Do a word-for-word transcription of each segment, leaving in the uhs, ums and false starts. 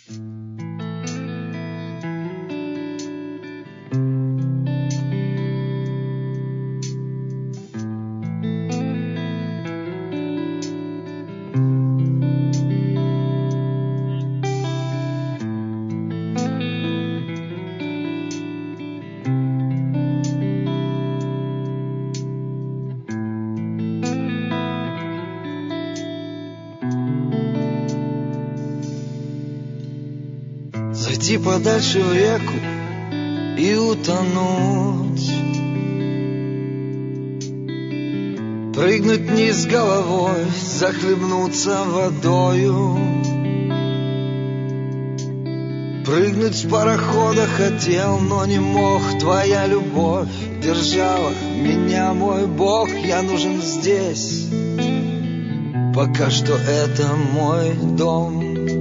Зайти подальше в реку и утонуть, прыгнуть вниз головой, захлебнуться водою. Прыгнуть с парохода хотел, но не мог. Твоя любовь держала меня, мой Бог. Я нужен здесь, пока что это мой дом.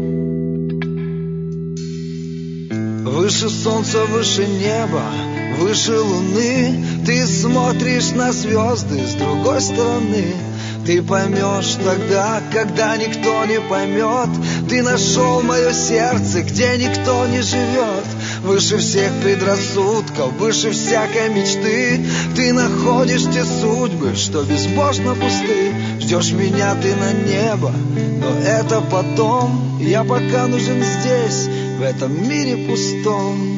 Выше солнца, выше неба, выше луны. Ты смотришь на звезды с другой стороны. Ты поймешь тогда, когда никто не поймет. Ты нашел мое сердце, где никто не живет. Выше всех предрассудков, выше всякой мечты. Ты находишь те судьбы, что безбожно пусты. Ждешь меня ты на небо, но это потом. Я пока нужен здесь, в этом мире пустом.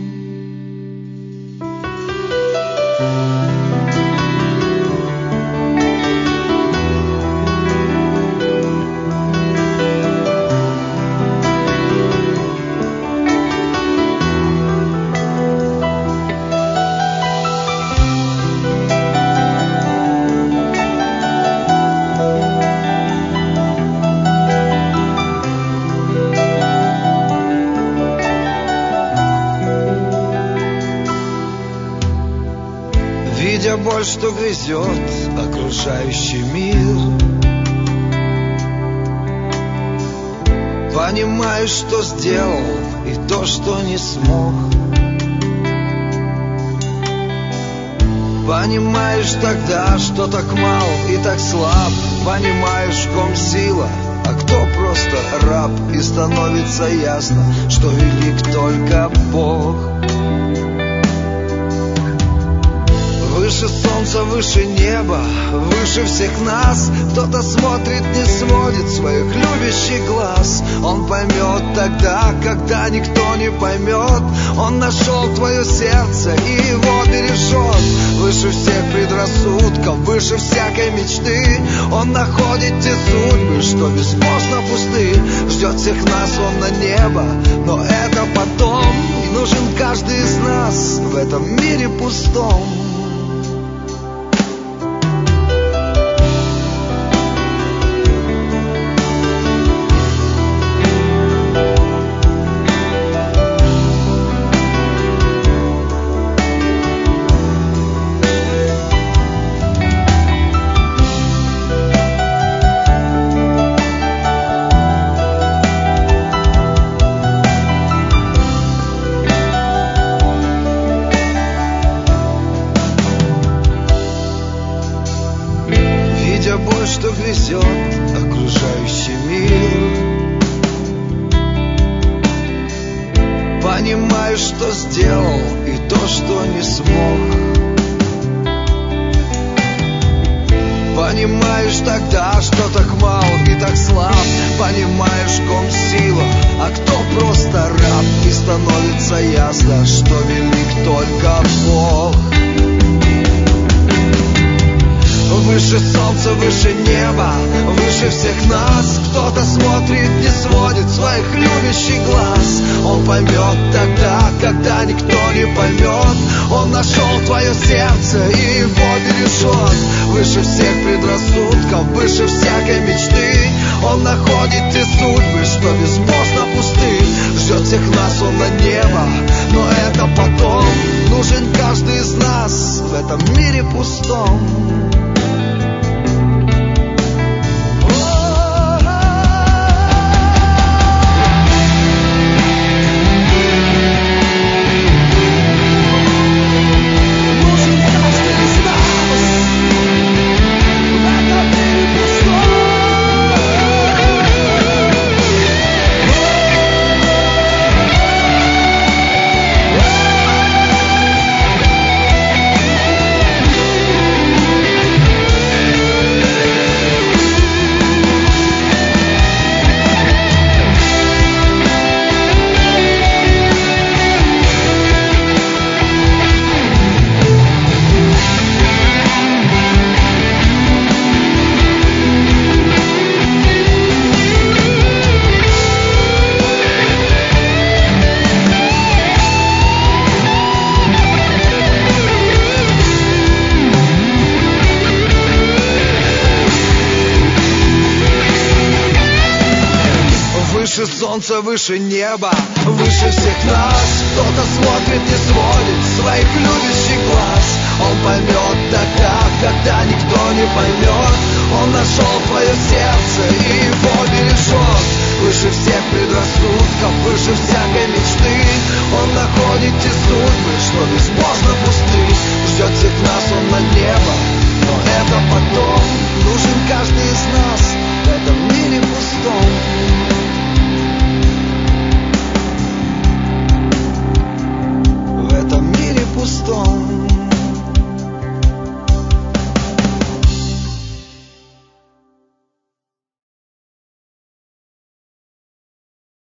Видя боль, что грызет окружающий мир, понимаешь, что сделал и то, что не смог. Понимаешь тогда, что так мал и так слаб. Понимаешь, в ком сила, а кто просто раб. И становится ясно, что велик только Бог. Выше солнца, выше неба, выше всех нас. Кто-то смотрит, не сводит своих любящих глаз. Он поймет тогда, когда никто не поймет. Он нашел твое сердце и его бережет. Выше всех предрассудков, выше всякой мечты. Он находит те судьбы, что безбожно пусты. Ждет всех нас он на небо, но это потом. И нужен каждый из нас в этом мире пустом. солнца, выше неба, выше всех нас. Кто-то смотрит, не сводит своих любящих глаз. Он поймет тогда, когда никто не поймет. Он нашел твое сердце и его бережет. Выше всех предрассудков